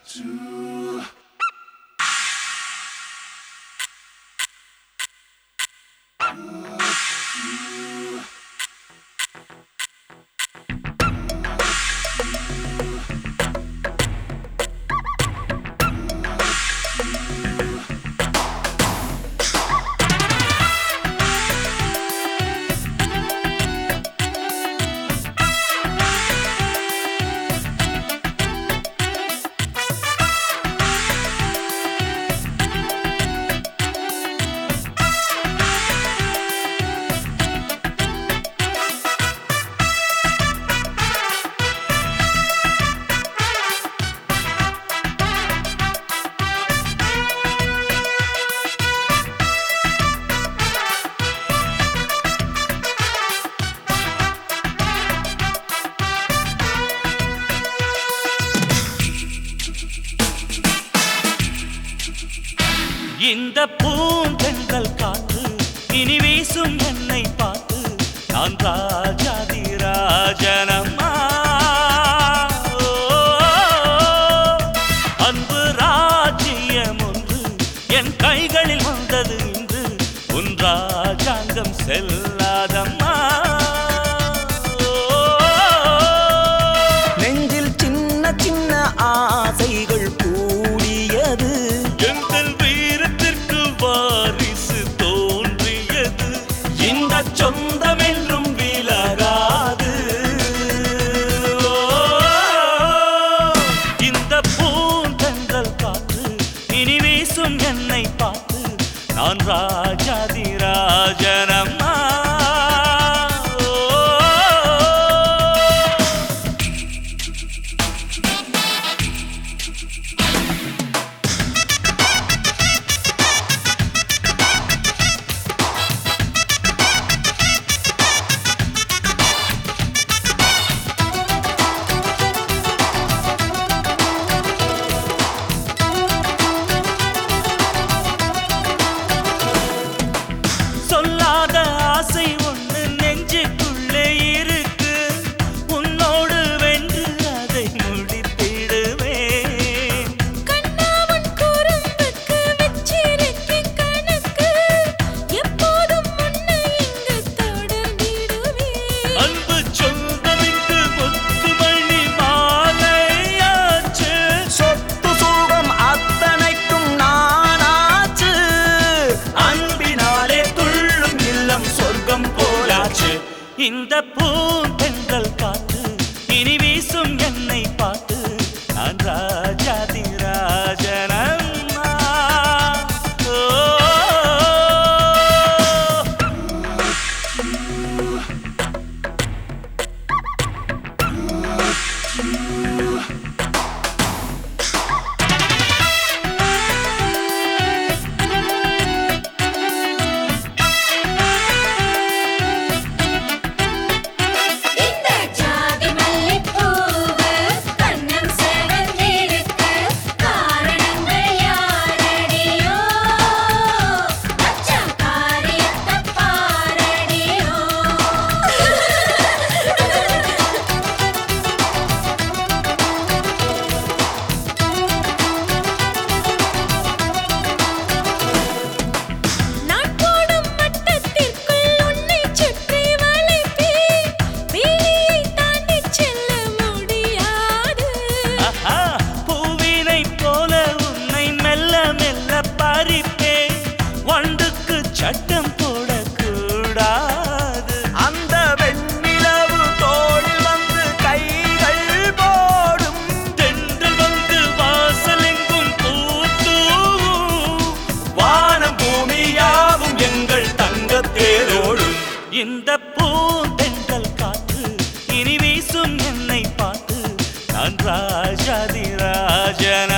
இந்த பூந்தென்றல் காற்று இனி வீசும் என்னை பார்த்து நான் ராஜாதி ராஜனம்மா. அன்பு ராஜ்யம் ஒன்று என் கைகளில் வந்தது இன்று உன் ராஜாங்கம் செல்லாதம்மா. நெஞ்சில் சின்ன சின்ன ஆசைகள் கூடியது, எங்கள் வீரத்திற்கு வாரிசு தோன்றியது. இந்த சொந்தம் என்றும் விலகாது. இந்த பூந்தென்றல் காற்று இனி வீசும் என்னை பார்த்து நான் ராஜாதி ராஜனம்மா. சொல்லாத ஆசை ஒன்று நெஞ்சுக்குள்ளே இருக்கு, உன்னோடு வென்று அதை முடித்திடுவேன். கண்ணாவன் குறும்புக்கு வச்சிருக்கேன் கணக்கு, எப்போதும் உன்னை இங்கு தொடர்ந்திடுவேன். அன்பு சொந்தமிக்கு முத்துமணி மாலையாச்சு, சொத்து சுகம் அத்தனைக்கும் நானாச்சு. அன்பினாலே துள்ளும் இல்லம் சொர்க்கம் போலாச்சு. இந்த பூந்தென்றல் காற்று இனி வீசும் என்னை பார்த்து நான் ராஜாதி ராஜனம்மா. ஓ, இந்த ஜாதி மல்லிப்பூவு கண்ணம் செவந்திருக்கு, காரணங்கள் யாரடியோ, மச்சான் காரியத்தைப் பாரடியோ. நான் போடும் வட்டத்திற்குள் உன்னைச் சுற்றி வளைப்பேன், வேலியைத் தாண்டிச் செல்ல முடியாது. ஆஹா, பூவினைப் போல உன்னை மெல்ல மெல்ல பறிப்பேன், வண்டுக்கு சட்டம் போடக்கூடாது. அந்த வெண்ணிலவு தோளில் வந்து கைகள் போடும். தென்றல் வந்து வாசலெங்கும் பூத்தூவும், வானம் பூமியாவும் எங்கள் தங்கத் தேரோடும். இந்த பூந்தென்றல் காற்று இனி வீசும் என்னை பார்த்து நான் ராஜாதி ராஜன